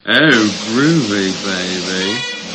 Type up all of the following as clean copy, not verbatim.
Oh, groovy, baby.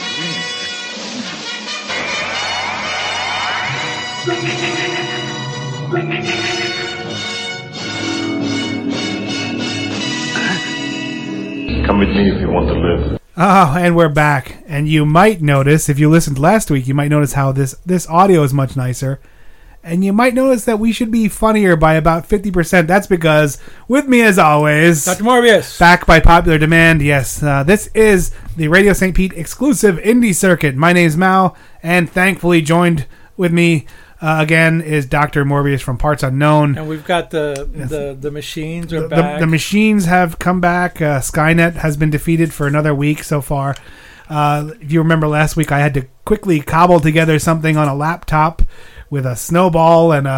Come with me if you want to live. Oh, and we're back. And you might notice, if you listened last week, you might notice how this audio is much nicer. And you might notice that we should be funnier by about 50%. That's because, with me as always, Dr. Morbius. Back by popular demand, yes. This is the Radio St. Pete exclusive indie circuit. My name's Mao, and thankfully joined with me again is Dr. Morbius from Parts Unknown. And we've got the machines are back. The machines have come back. Skynet has been defeated for another week so far. If you remember last week, I had to quickly cobble together something on a laptop with a snowball and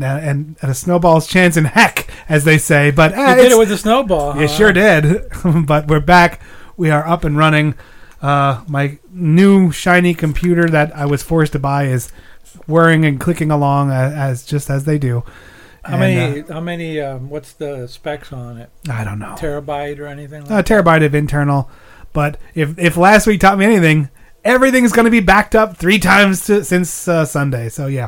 a snowball's chance in heck, as they say. But you did it with a snowball. You sure did. But we're back. We are up and running. My new shiny computer that I was forced to buy is whirring and clicking along as they do. How many? What's the specs on it? I don't know. Terabyte or anything? A terabyte of internal. But if last week taught me anything, everything's going to be backed up 3 times since Sunday. So, yeah.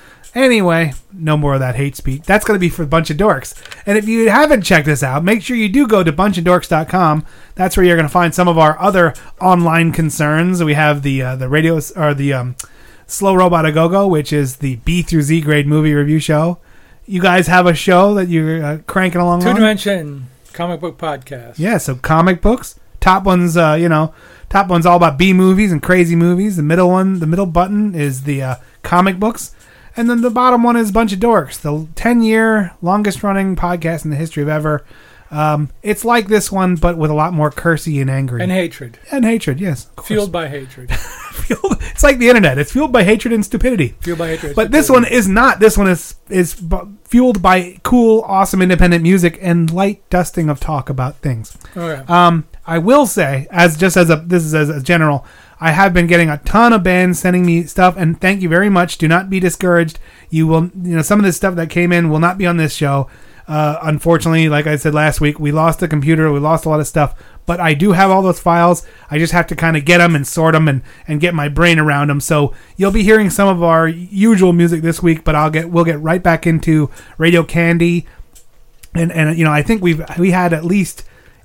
Anyway, no more of that hate speech. That's going to be for a bunch of dorks. And if you haven't checked us out, make sure you do go to bunchoddorks.com. That's where you're going to find some of our other online concerns. We have the radios or the Slow Robot A Go-Go, which is the B through Z grade movie review show. You guys have a show that you're cranking along on? 2Dimension comic book podcast. Yeah, so comic books. Top one's, top one's all about B movies and crazy movies. The middle button is the comic books. And then the bottom one is Bunch of Dorks, the 10-year longest running podcast in the history of ever. It's like this one, but with a lot more cursy and angry. And hatred. And hatred, yes. Fueled by hatred. It's like the internet. It's fueled by hatred and stupidity. Fueled by hatred. But this one is not. This one is fueled by cool, awesome, independent music and light dusting of talk about things. Okay. I will say, as a general, I have been getting a ton of bands sending me stuff, and thank you very much. Do not be discouraged. You will, some of this stuff that came in will not be on this show. Unfortunately, like I said last week, we lost the computer, we lost a lot of stuff, but I do have all those files. I just have to kind of get them and sort them and get my brain around them. So you'll be hearing some of our usual music this week, but we'll get right back into Radio Candy, and I think we had at least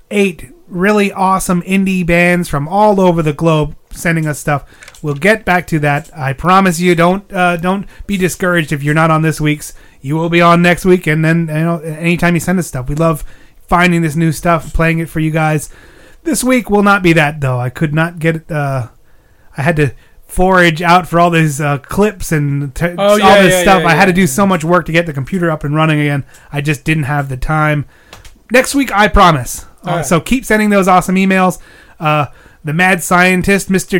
8 really awesome indie bands from all over the globe sending us stuff. We'll get back to that. I promise you. Don't be discouraged if you're not on this week's. You will be on next week, and then anytime you send us stuff, we love finding this new stuff, playing it for you guys. This week will not be that though. I could not get it. I had to forage out for all these clips and all this stuff. I had to do so much work to get the computer up and running again. I just didn't have the time. Next week, I promise. So keep sending those awesome emails. The mad scientist, Mr.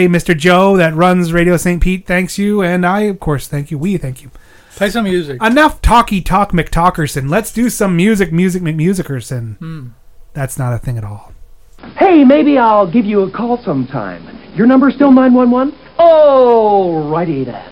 Joe, that runs Radio St. Pete, thanks you. And I, of course, thank you. We thank you. Play some music. Enough talky talk McTalkerson. Let's do some music McMusicerson. That's not a thing at all. Hey, maybe I'll give you a call sometime. Your number still 911? Oh, righty then.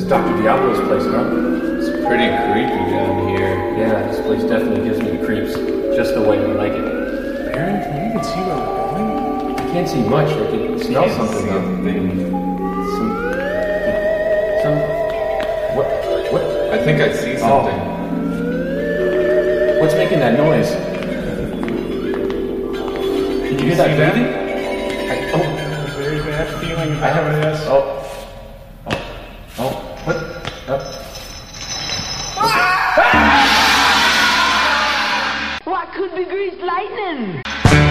Dr. Diablo's place, huh? It's pretty creepy down here. Yeah, this place definitely gives me the creeps. Just the way I like it. Baron, can you even see where we're going? I can't see much. I can smell Can't something see a though. thing. What? I think I see something. What's making that noise? Did you hear that that? breathing? Very bad feeling I have about this. What? What could be greased lightning?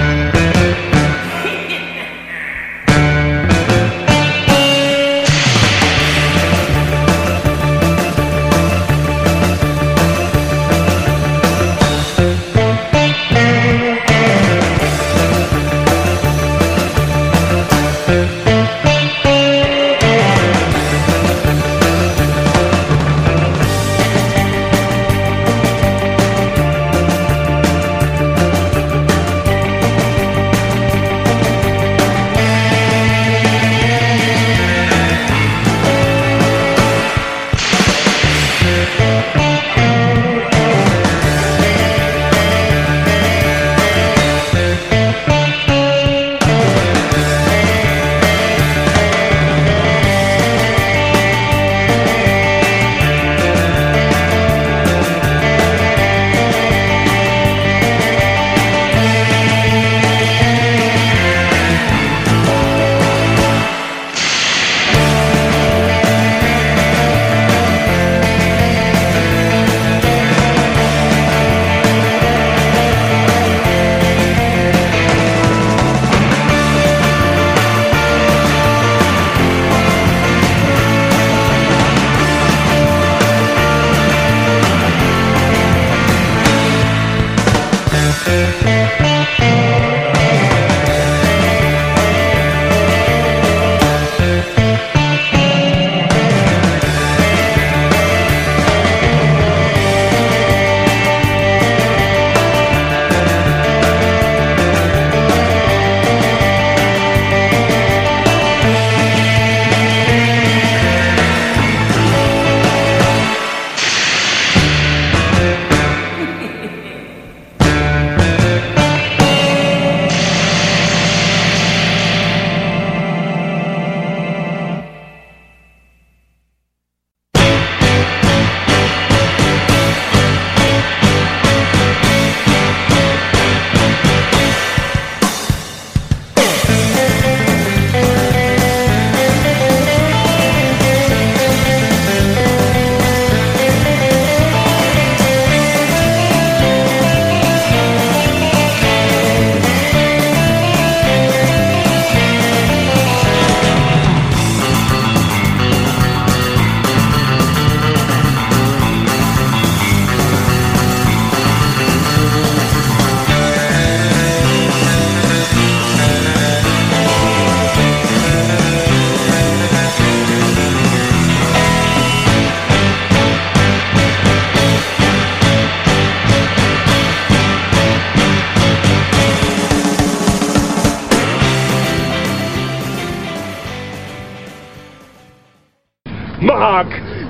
Mock,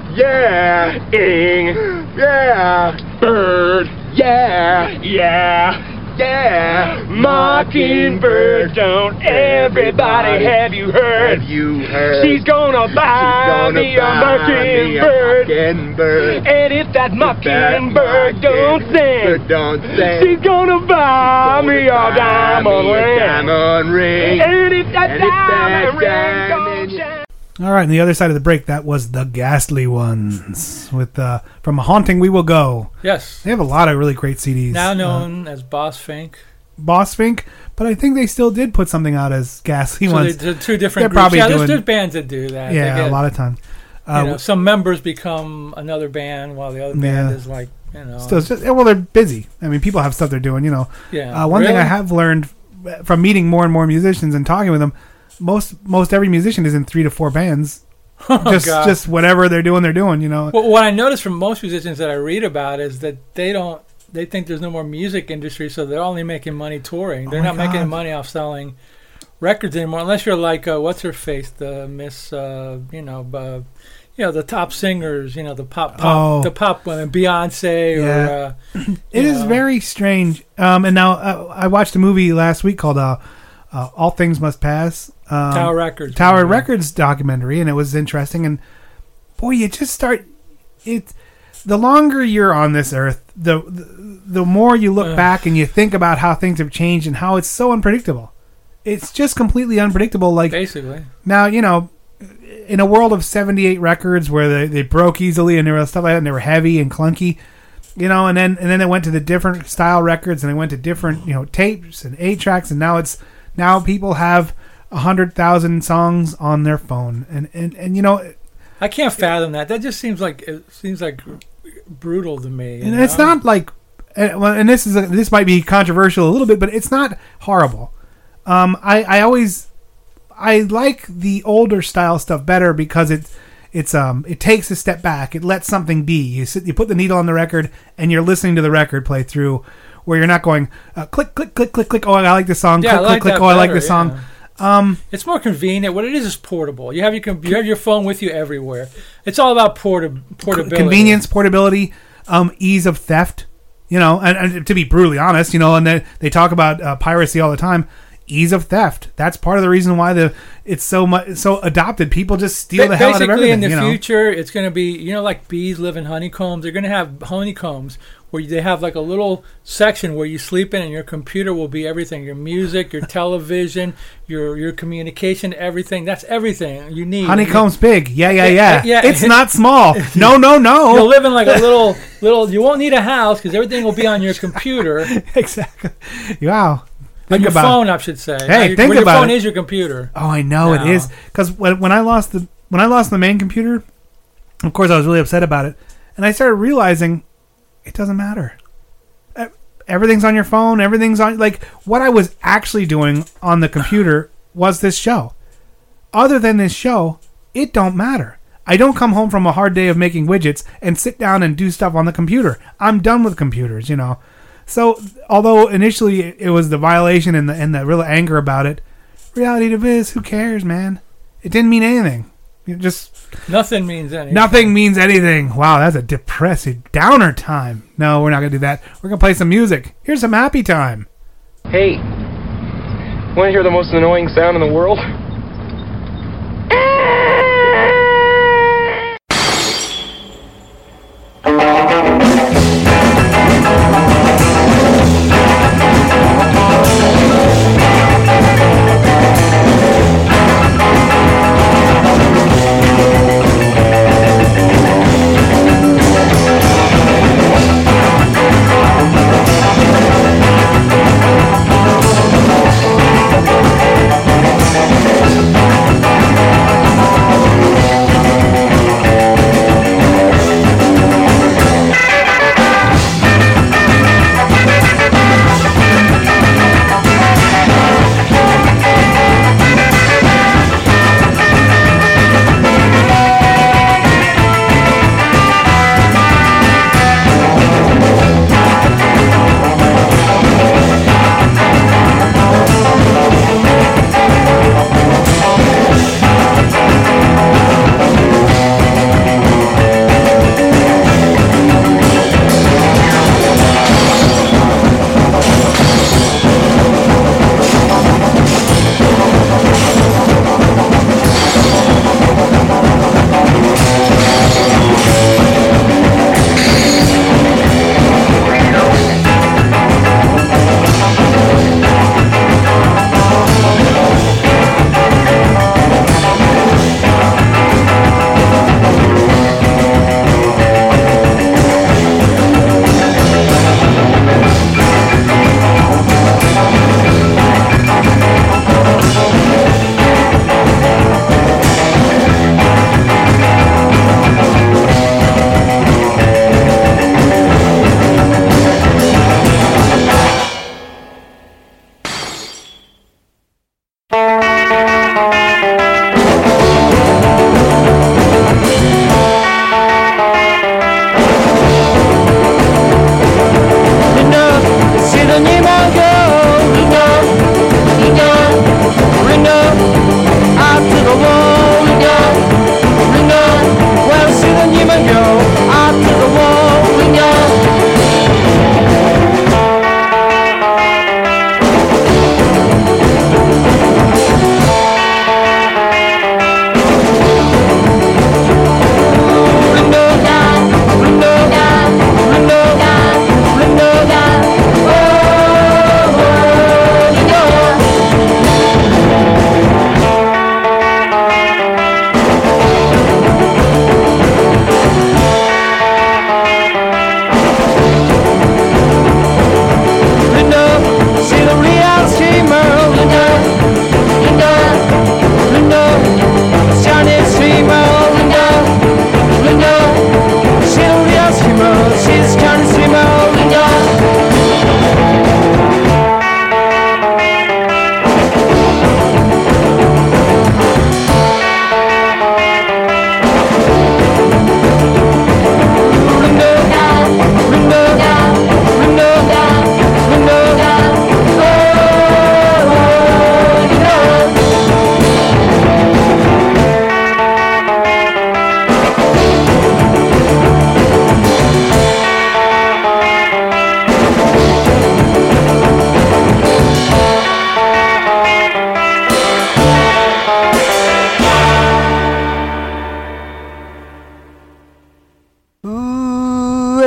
yeah, ing, yeah, bird, yeah, mockingbird, don't everybody have you heard? She's gonna buy me a mockingbird, and if that mockingbird don't sing, she's gonna buy me a diamond ring, and if that diamond ring don't shine. All right, on the other side of the break, that was the Ghastly Ones with From a Haunting We Will Go. Yes. They have a lot of really great CDs. Now known as Boss Fink. Boss Fink, but I think they still did put something out as Ghastly So Ones. they're two different They're groups. probably There's doing, bands that do that. yeah, They get, a lot of times. some members become another band while the other band is like, Still, it's just, well, they're busy. I mean, people have stuff they're doing, you know. Yeah. One thing I Really? have learned from meeting more and more musicians and talking with them, most every musician is in 3 to 4 bands. God. just whatever they're doing, you know. Well, what I notice from most musicians that I read about is that they think there's no more music industry, so they're only making money touring. They're not making money off selling records anymore, unless you're like what's her face, the Miss, the top singers, the pop women, Beyonce, or it is very strange. And now I watched a movie last week called All Things Must Pass. Tower Records. Tower Records documentary, and it was interesting. And boy, you just start it. The longer you're on this earth, the more you look back and you think about how things have changed and how it's so unpredictable. It's just completely unpredictable. Like basically now, in a world of 78 records where they broke easily and there was stuff like that, and they were heavy and clunky, and then they went to the different style records and they went to different tapes and 8-tracks, and now people have 100,000 songs on their phone, and I can't fathom that. That just seems like brutal to me. And it's not like, and this might be controversial a little bit, but it's not horrible. I like the older style stuff better because it takes a step back. It lets something be. You put the needle on the record and you're listening to the record play through, where you're not going click click click click click. Oh, I like this song. Yeah, click click click. Oh, I like this song. It's more convenient. What it is portable. You have your phone with you everywhere. It's all about portability, convenience, portability, ease of theft. And to be brutally honest, and they talk about piracy all the time. Ease of theft. That's part of the reason why it's so adopted. People just steal the hell out of everything. Basically, in the future, it's going to be like bees live in honeycombs. They're going to have honeycombs where they have like a little section where you sleep in, and your computer will be everything: your music, your television, your communication, everything. That's everything you need. Honeycomb's big. Yeah. It's not small. No. You'll live in like a little. You won't need a house because everything will be on your computer. Exactly. Wow. On your phone, I should say. Hey, think about it. Your phone is your computer. Oh, I know it is. Because when I lost the main computer, of course I was really upset about it, and I started realizing it doesn't matter. Everything's on your phone. Everything's on. Like, what I was actually doing on the computer was this show. Other than this show, it don't matter. I don't come home from a hard day of making widgets and sit down and do stuff on the computer. I'm done with computers, So, although initially it was the violation and the real anger about it, reality of it is, who cares, man? It didn't mean anything. Nothing means anything. Nothing means anything. Wow, that's a depressing downer time. No, we're not gonna do that. We're gonna play some music. Here's some happy time. Hey, want to hear the most annoying sound in the world?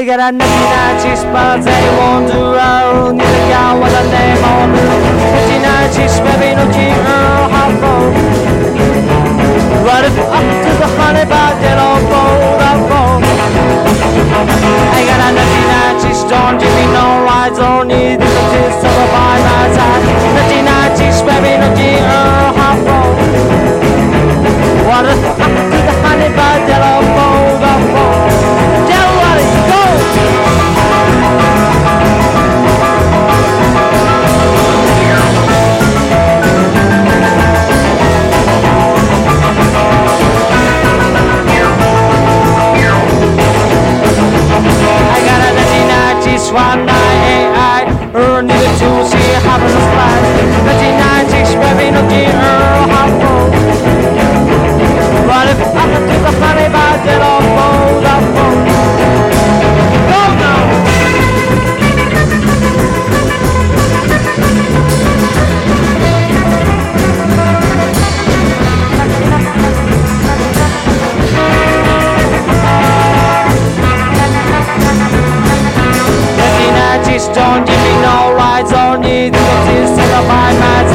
we got a 1990s spots that you want to roll. Need a gal with a name on it. 1990s baby looking half full. Right up to the honey bar, get on board, up board. I got a 1990s, don't give me no rides, only the kids of a by my side. 1990s baby looking half full. Right up to the honey bar, get on board, up board. One night I needed to see having a flash. 1990s baby looking how full. But if I could do the honey bar, get on board, up board. Go now. Don't give me no rides, only the kids to the by my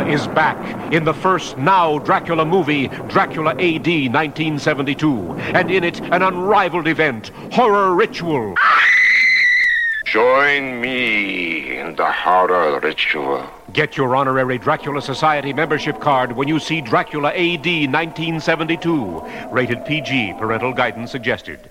Dracula is back in the first Now Dracula movie, Dracula AD 1972. And in it, an unrivaled event, horror ritual. Join me in the horror ritual. Get your honorary Dracula Society membership card when you see Dracula AD 1972. Rated PG, parental guidance suggested.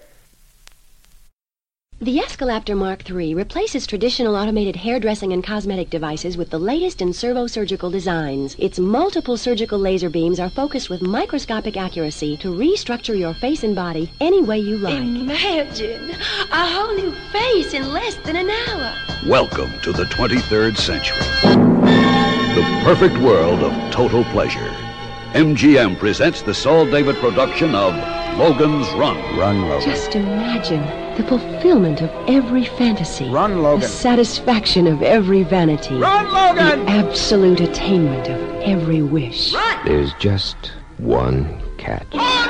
The Escalaptor Mark III replaces traditional automated hairdressing and cosmetic devices with the latest in servo-surgical designs. Its multiple surgical laser beams are focused with microscopic accuracy to restructure your face and body any way you like. Imagine a whole new face in less than an hour. Welcome to the 23rd century. The perfect world of total pleasure. MGM presents the Saul David production of Logan's Run. Run, Logan. Just imagine the fulfillment of every fantasy. Run, Logan. The satisfaction of every vanity. Run, Logan! The absolute attainment of every wish. Run! There's just one catch.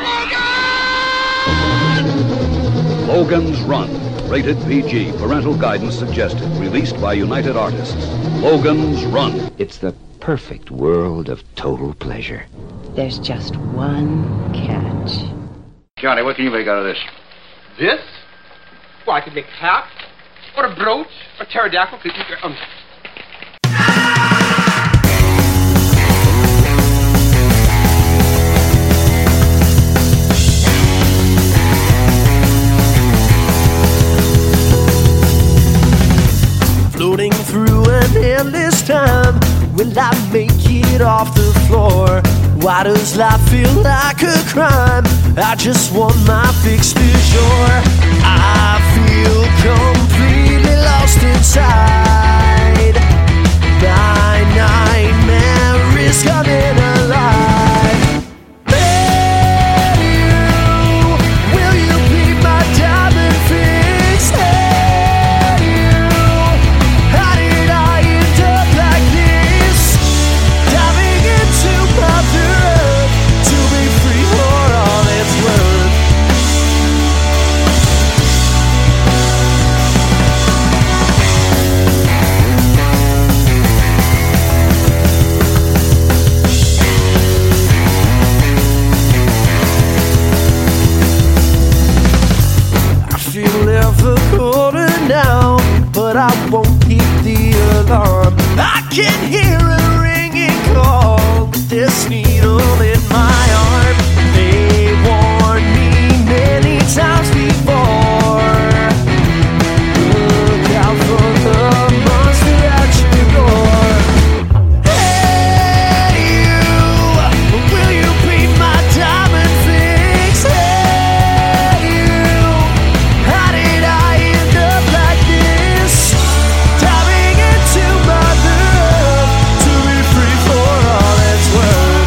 Logan's Run. Rated PG. Parental guidance suggested. Released by United Artists. Logan's Run. It's the perfect world of total pleasure. There's just one catch. Johnny, what can you make out of this? This? Well, I could make a hat, or a brooch, or pterodactyl. Floating through an endless time, will I make it off the floor? Why does life feel like a crime? I just want my fix du jour. I feel completely lost inside. My nightmare is coming alive. Hey, you, will you be my diamond fix? Hey, you, how did I end up like this? Diving into my to be free for all it's worth. I feel ever colder now, but I won't heed the alarm. I can hear a ringing call with this needle in my arm. They warned me many times before. Look out for the monster at your door. Hey, you, will you be my diamond fix? Hey, you, how did I end up like this? Diving into Mother Earth to be free for all it's worth.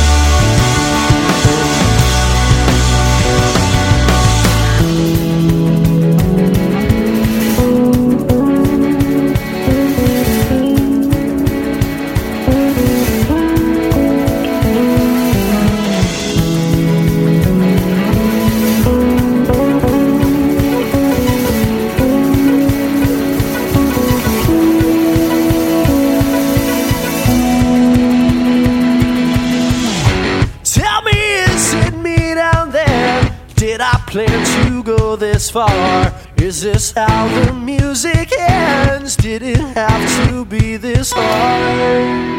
Tell me, is it me down there? Did I plan to go this far? Is this how the music ends? Did it have to be this hard?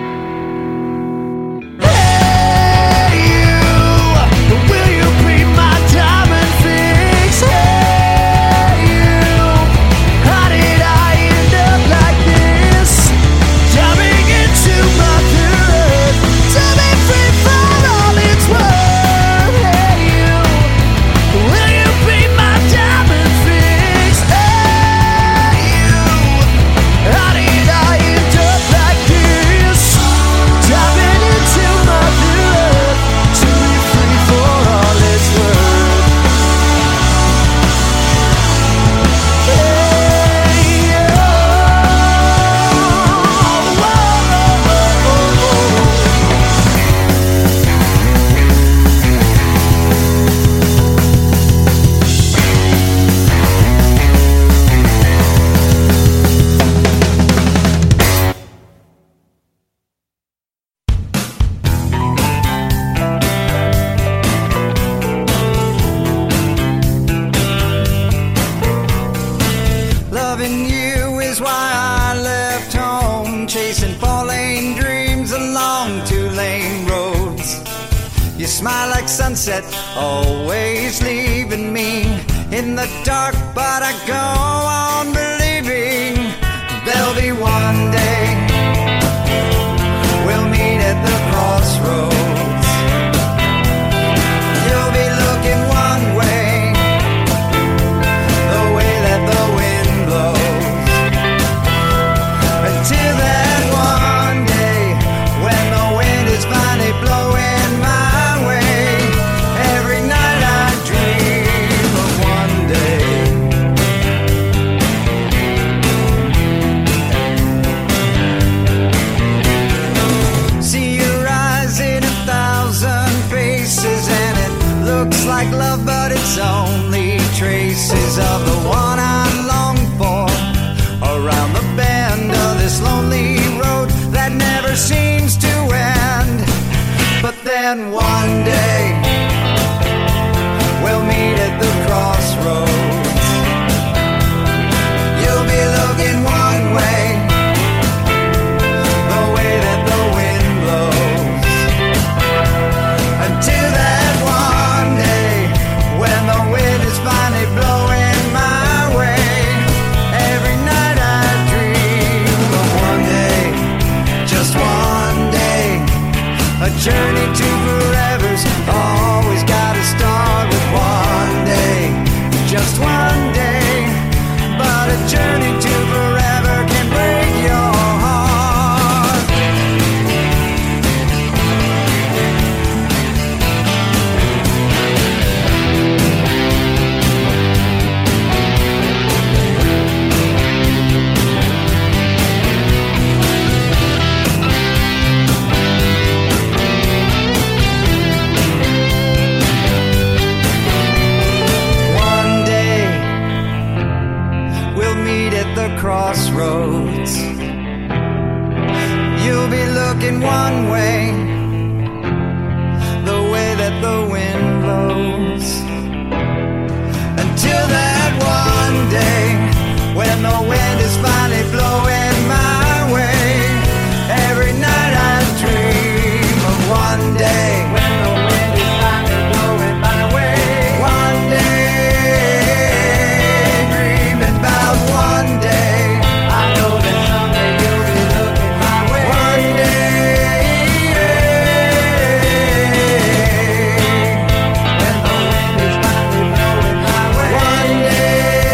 Hey, you, will you be my diamond fix? Hey, you, how did I end up like this? Diving into Mother Earth to be free for all it's worth. Hey, you, will you be my diamond fix? Hey, you, how did I end up like this? smile like sunset, always leaving me in the dark, but I go on believing there'll be one day we'll meet at the crossroads. You'll be looking one way, the way that the wind blows, until that one day when the wind is finally blowing my way. Every night I dream of one day. See your eyes in 1,000 faces, and it looks like love, but it's only traces of the one I long for, around the bend of this lonely road that never seems to end. But then one day we'll meet at the crossroads. You'll be looking one way, the way that the wind blows, until that one day when the wind is finally blowing my way. Every night I dream of one day, just one day. A journey to forever's always gotta start with one day, just one day. But a journey to forever can break your heart. One day we'll meet at the crossroads. You'll be looking one way, the way that the wind blows, until that one day when the wind is finally blowing my way. Every night I dream of one day when the wind is finally blowing my way. One day, dreaming about one day. I know that someday you'll be looking my way. One day, when the wind is finally blowing my way. One day.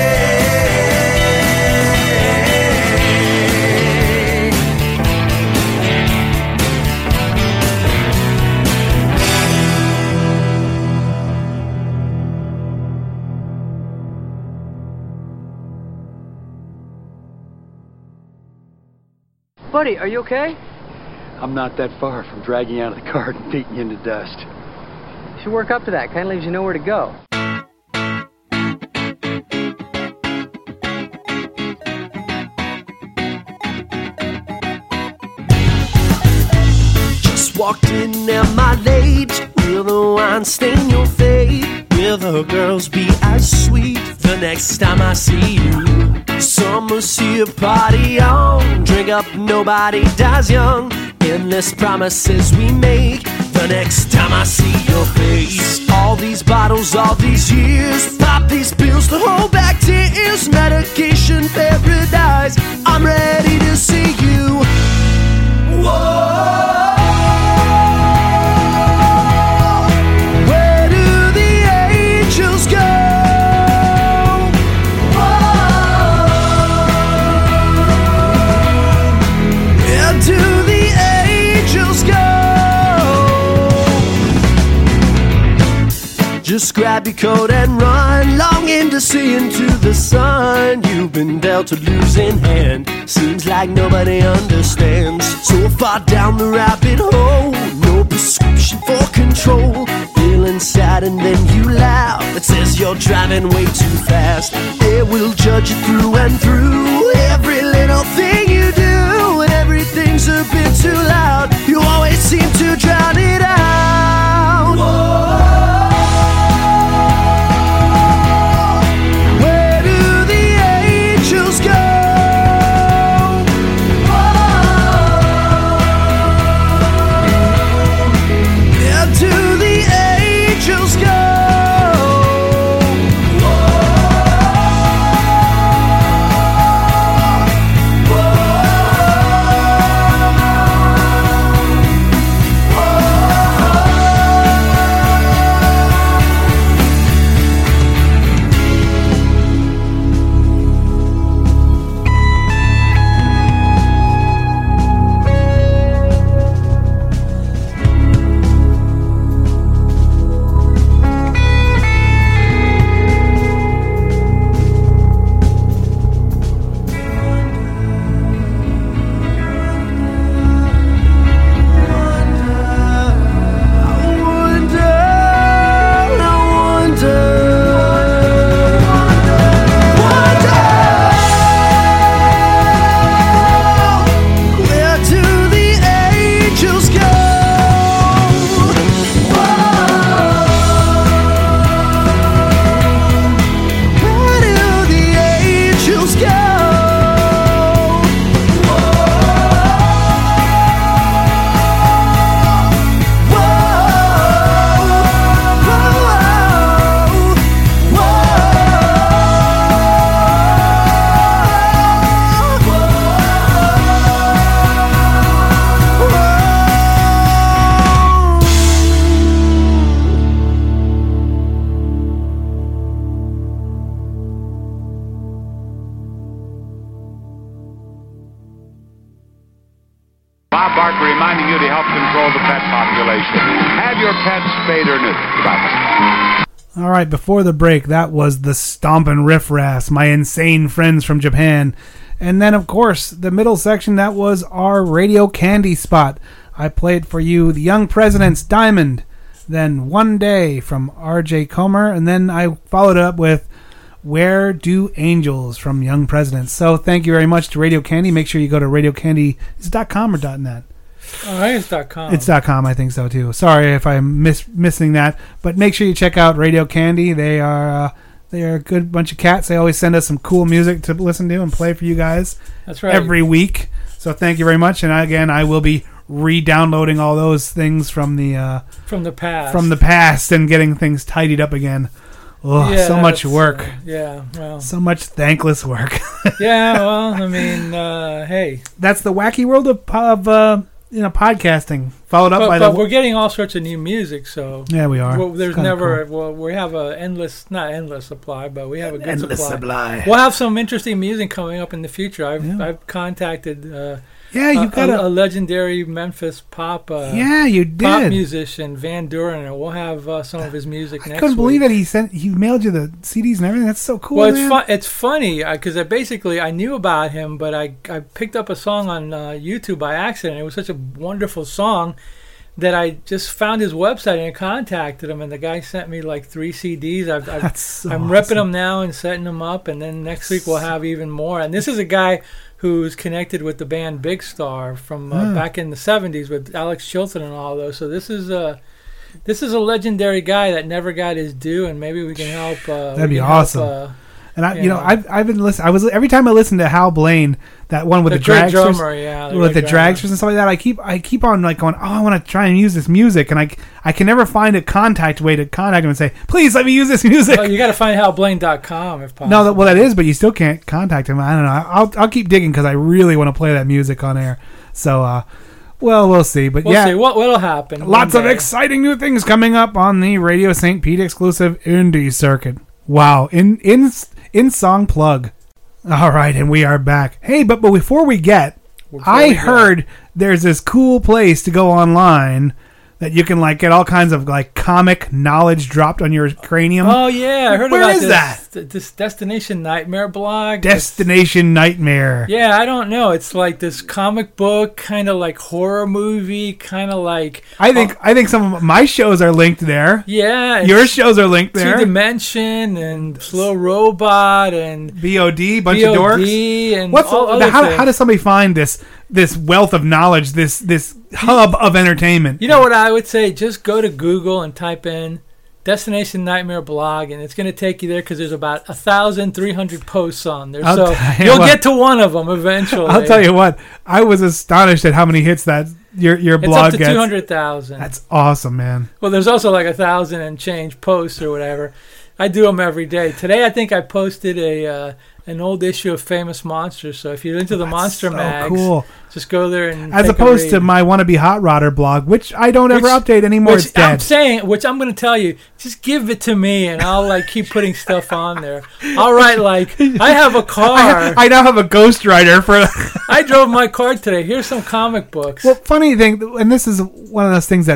Buddy, are you okay? I'm not that far from dragging you out of the cart and beating you into dust. You should work up to that. Kind of leaves you nowhere to go. Just walked in at my late. Will the wine stain your fate? Will the girls be as sweet the next time I see you? Summer see a party on. Drink up, nobody dies young. Endless promises we make the next time I see your face. All these bottles, all these years. Pop these pills to hold back tears. Medication paradise. I'm ready to see you. Whoa. Where do the angels go? Where do the angels go? Just grab your coat and run, longing to see into the sun. You've been dealt a losing hand, seems like nobody understands. So far down the rabbit hole, no prescription for control. Feeling sad and then you laugh, it says you're driving way too fast. They will judge you through and through, every little thing you do. And everything's a bit too loud, you always seem to drown it out. Whoa. To the Barker reminding you to help control the pet population. Have your pets spayed or neutered. Goodbye. All right, before the break, that was the Stompin' Riff Rass, my insane friends from Japan. And then, of course, the middle section, that was our Radio Candy spot. I played for you The Young President's Diamond, then One Day from R.J. Comer, and then I followed it up with Where Do Angels from Young Presidents. So thank you very much to Radio Candy. Make sure you go to radiocandy. Is it .com or .net? I think it's .com. It's .com, I think so too. Sorry if I'm missing that, but make sure you check out Radio Candy. They are a good bunch of cats. They always send us some cool music to listen to and play for you guys. That's right. Every week. So thank you very much. And again, I will be re-downloading all those things from the past and getting things tidied up again. Oh, yeah, so much work. So much thankless work. Yeah, well, I mean, hey, that's the wacky world of podcasting. Followed up by we're getting all sorts of new music, so yeah, we are. There's never we have not endless supply, but we have a good endless supply. We'll have some interesting music coming up in the future. I've contacted you got a legendary Memphis pop you did. Pop musician Van Duren, and we'll have some of his music next week. I couldn't believe that he mailed you the CDs and everything. That's so cool. Well, it's funny because I knew about him, but I picked up a song on YouTube by accident. It was such a wonderful song that I just found his website and contacted him, and the guy sent me like 3 CDs. I'm repping them now and setting them up, and then next week we'll have even more. And this is a guy who's connected with the band Big Star from back in the 70s with Alex Chilton and all those. So this is a legendary guy that never got his due, and maybe we can help. That'd be awesome. And I've been listening. Every time I listen to Hal Blaine, that one with the dragsters, dragsters and stuff like that, I keep on like going, I want to try and use this music, and I can never find a way to contact him and say, please let me use this music. Well, you got to find halblaine.com if possible. No, that is, but you still can't contact him. I don't know. I'll keep digging because I really want to play that music on air. So, we'll see. But we'll see what'll happen. Lots of exciting new things coming up on the Radio St. Pete exclusive indie circuit. Wow, in song plug. All right, and we are back. Hey, but before we I heard there's this cool place to go online that you can like get all kinds of like comic knowledge dropped on your cranium. Oh yeah, I heard Where about is that? This Destination Nightmare blog. Destination Nightmare. Yeah, I don't know. It's like this comic book, kind of like horror movie, kind of like. I think some of my shows are linked there. Yeah, your shows are linked there. 2 Dimension and Slow Robot and BOD, bunch of dorks. And how does somebody find this wealth of knowledge, this hub of entertainment? You know what I would say? Just go to Google and type in Destination Nightmare blog, and it's going to take you there because there's about 1,300 posts on there. So you'll get to one of them eventually. I'll tell you what, I was astonished at how many hits that your blog gets. It's up to 200,000. That's awesome, man. Well, there's also like 1,000 and change posts or whatever. I do them every day. Today, I think I posted an old issue of Famous Monsters. So if you're into the Monster Mags, cool. Just go there and as opposed to my Wannabe Hot Rodder blog, which I don't ever update anymore. It's dead. Which I'm going to tell you, just give it to me, and I'll like keep putting stuff on there. I'll write like, I have a car. I now have a ghostwriter for. I drove my car today. Here's some comic books. Well, funny thing, and this is one of those things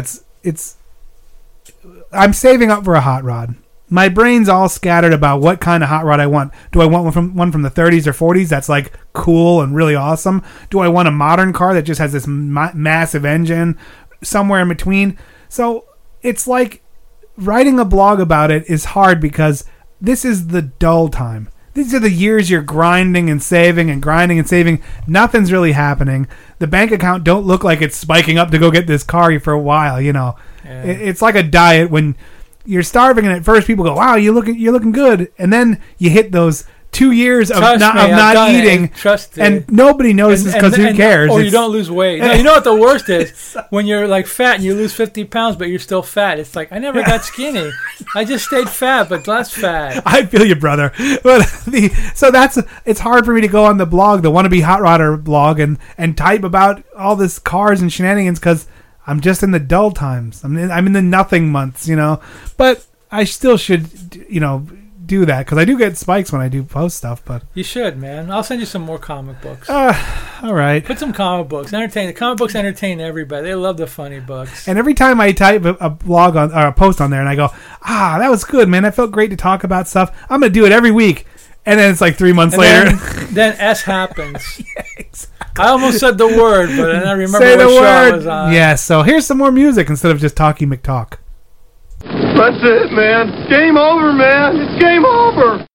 I'm saving up for a hot rod. My brain's all scattered about what kind of hot rod I want. Do I want one from the 30s or 40s that's like cool and really awesome? Do I want a modern car that just has this massive engine? Somewhere in between. So it's like writing a blog about it is hard because this is the dull time. These are the years you're grinding and saving and grinding and saving. Nothing's really happening. The bank account don't look like it's spiking up to go get this car for a while. Yeah. It's like a diet when you're starving, and at first people go, "Wow, you're looking good," and then you hit those 2 years of not eating, and nobody notices because who cares? Or you don't lose weight. No, you know what the worst is? When you're like fat and you lose 50 pounds, but you're still fat. It's like I never got skinny. I just stayed fat, but less fat. I feel you, brother. But it's hard for me to go on the blog, the Wannabe Hot Rodder blog, and type about all this cars and shenanigans because I'm just in the dull times. I'm in the nothing months, But I still should, do that because I do get spikes when I do post stuff. But You should, man. I'll send you some more comic books. all right. Put some comic books. Entertain. The comic books entertain everybody. They love the funny books. And every time I type a blog on or a post on there, and I go, that was good, man. That felt great to talk about stuff. I'm gonna do it every week. And then it's like 3 months later. Then S happens. I almost said the word, but then I remember Say what the show I word. was on. Yeah. So here's some more music instead of just Talkie McTalk. That's it, man. Game over, man. It's game over.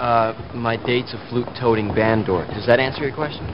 My date's a flute-toting band dork. Does that answer your question?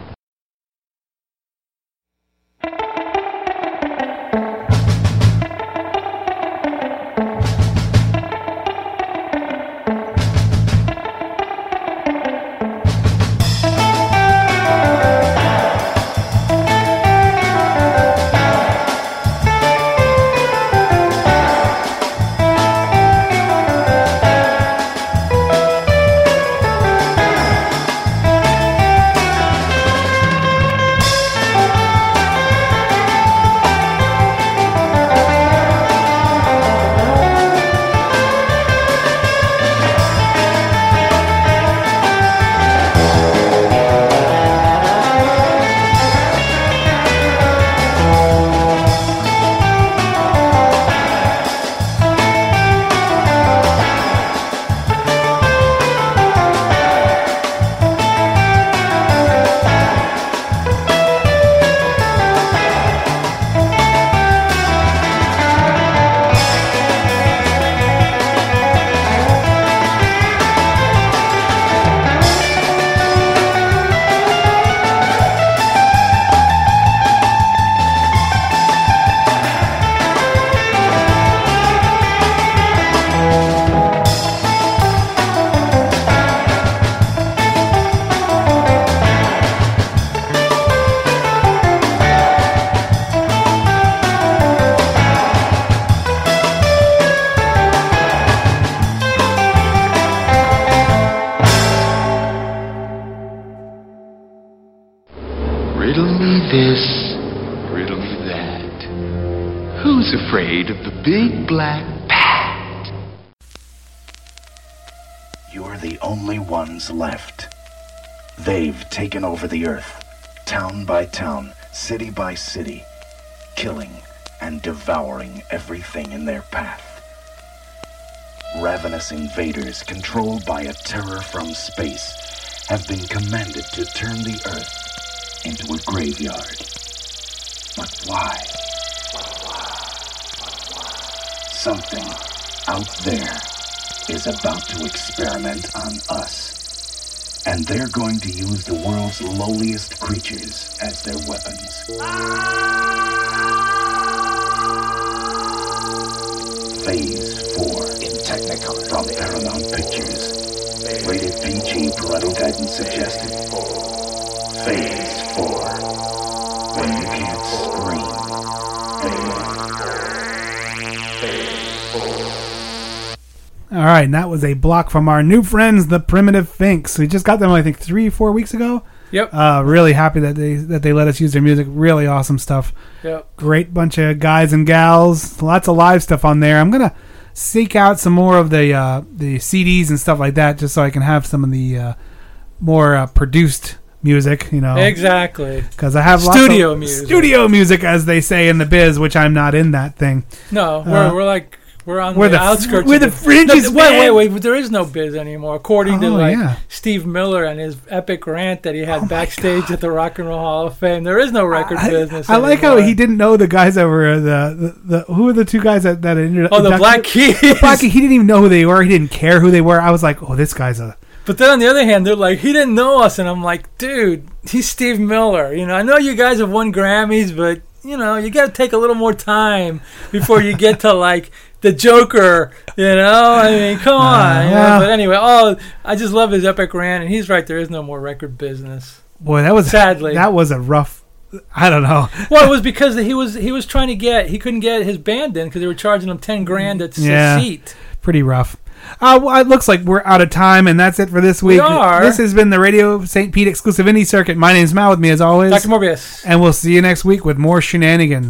Riddle me this, riddle me that. Who's afraid of the big black bat? You're the only ones left. They've taken over the earth, town by town, city by city, killing and devouring everything in their path. Ravenous invaders controlled by a terror from space have been commanded to turn the earth into a graveyard. But why? Something out there is about to experiment on us. And they're going to use the world's lowliest creatures as their weapons. Phase 4 in Technicolor from Paramount Pictures. Rated PG, parental guidance suggested. Phase 4. When you can't scream, Phase 4. All right, and that was a block from our new friends, the Primitive Finks. We just got them, I think, 3-4 weeks ago. Yep. Really happy that they let us use their music. Really awesome stuff. Yep. Great bunch of guys and gals. Lots of live stuff on there. I'm gonna seek out some more of the CDs and stuff like that, just so I can have some of the more produced music. You know. Exactly. Because I have studio lots of studio music, as they say in the biz, which I'm not in that thing. No, we're on the outskirts. We're the fringes. Wait. There is no biz anymore, according to Steve Miller and his epic rant that he had backstage at the Rock and Roll Hall of Fame. There is no record business. I like how he didn't know the guys over the who were the two guys that ended up. Oh, the Black Keys. He didn't even know who they were. He didn't care who they were. I was like, oh, this guy's a. But then on the other hand, they're like, he didn't know us, and I'm like, dude, he's Steve Miller. You know, I know you guys have won Grammys, but you know, you got to take a little more time before you get to like the Joker. You know, I mean, come on. You know? But anyway, I just love his epic rant, and he's right. There is no more record business. Boy, that was sadly that was a rough. I don't know. Well, it was because he was trying to he couldn't get his band in because they were charging him $10,000 a seat. Pretty rough. Well, it looks like we're out of time, and that's it for this week. We are. This has been the Radio St. Pete exclusive indie circuit. My name's Mal, with me as always, Dr. Morbius. And we'll see you next week with more shenanigans.